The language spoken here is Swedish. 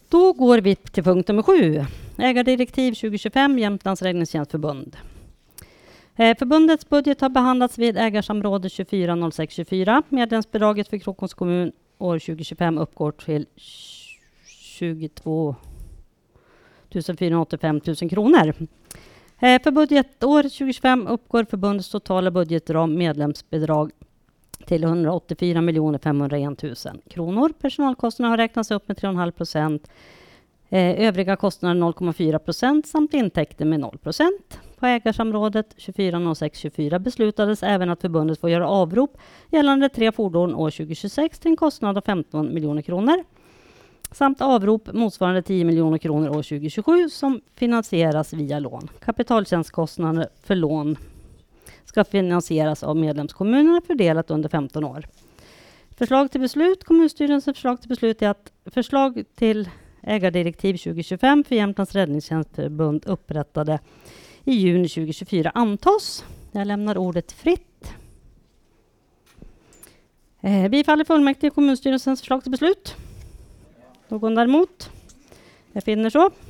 Då går vi till punkt nummer 7. Ägardirektiv 2025, Jämtlands räddningstjänstförbund. Förbundets budget har behandlats vid ägarsamråde 240624. Medlemsbidraget för Krokoms kommun år 2025 uppgår till 22 485 000 kronor. För budgetår 2025 uppgår förbundets totala budgetram medlemsbidrag till 184 501 000 kronor. Personalkostnaderna har räknats upp med 3,5%. Övriga kostnader 0,4% samt intäkter med 0%. På ägarsamrådet 240624 beslutades även att förbundet får göra avrop gällande 3 fordon år 2026 till en kostnad av 15 miljoner kronor. Samt avrop motsvarande 10 miljoner kronor år 2027 som finansieras via lån. Kapitaltjänstkostnader för lån ska finansieras av medlemskommunerna fördelat under 15 år. Förslag till beslut. Kommunstyrelsens förslag till beslut är att förslag till ägardirektiv 2025 för Jämtlands räddningstjänstförbund upprättade i juni 2024 antas. Jag lämnar ordet fritt. Bifaller fullmäktige kommunstyrelsens förslag till beslut. Någon däremot? Jag finner så.